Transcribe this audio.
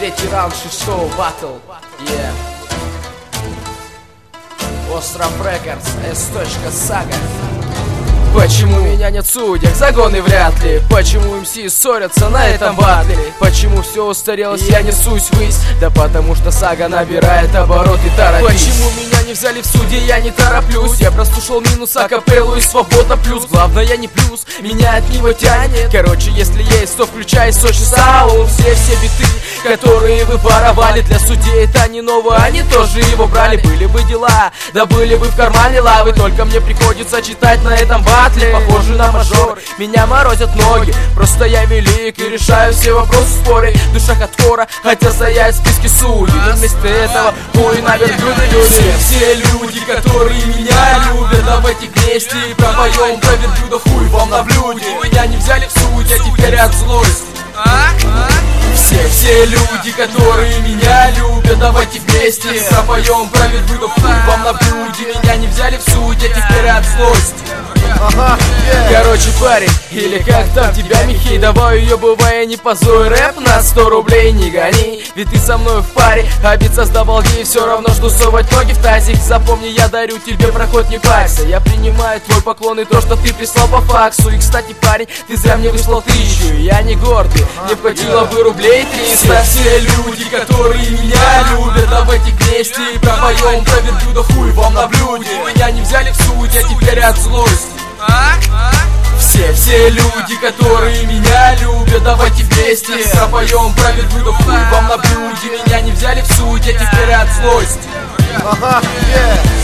Третий раунд шестого батл. Остров Рекордс, S.Saga. Почему меня нет в судьях, загоны вряд ли. Почему МС ссорятся на этом батле? Почему все устарелось, я несусь ввысь? Да потому что сага набирает обороты, торопись. Почему меня не взяли в суде, я не тороплюсь. Я прослушал минус акапеллу и свобода плюс. Главное не плюс, меня от него тянет. Короче, если есть, то включай Сочи Саул. Все биты, которые вы воровали, для судей это не новое, они тоже его брали. Были бы дела, да были бы в кармане лавы. Только мне приходится читать на этом батле. Похоже на мажор, меня морозят ноги. Просто я велик и решаю все вопросы в споре. Душа хардкора, хотя стоять в списке судей. Но вместо этого хуй на верблюда люди. Все люди, которые меня любят, давайте вместе пропоем про верблюда, хуй вам на блюде. Меня не взяли в суде, а теперь от злости. Все люди, которые меня любят, давайте вместе пропоем про верблюда, хуй вам на блюде. Меня не взяли в суде, а теперь от злости. Короче, парень, или как там тебя, Михей, давай ее бывая, не позой рэп на 100 рублей не гони. Ведь ты со мной в паре, а бит создавал гей, все равно что совать ноги в тазик. Запомни, я дарю тебе проход, не парься. Я принимаю твой поклон и то, что ты прислал по факсу. И кстати, парень, ты зря мне выслал 1000. Я не гордый, мне хватило бы рублей 300. Все люди, которые меня любят, давайте вместе пропоем про верблюда, хуй вам на блюде. Меня не взяли в суде, а теперь от злости. Все люди, которые меня любят, давайте вместе пропоем про верблюда, хуй вам на блюде. Меня не взяли в суде, а теперь от злости.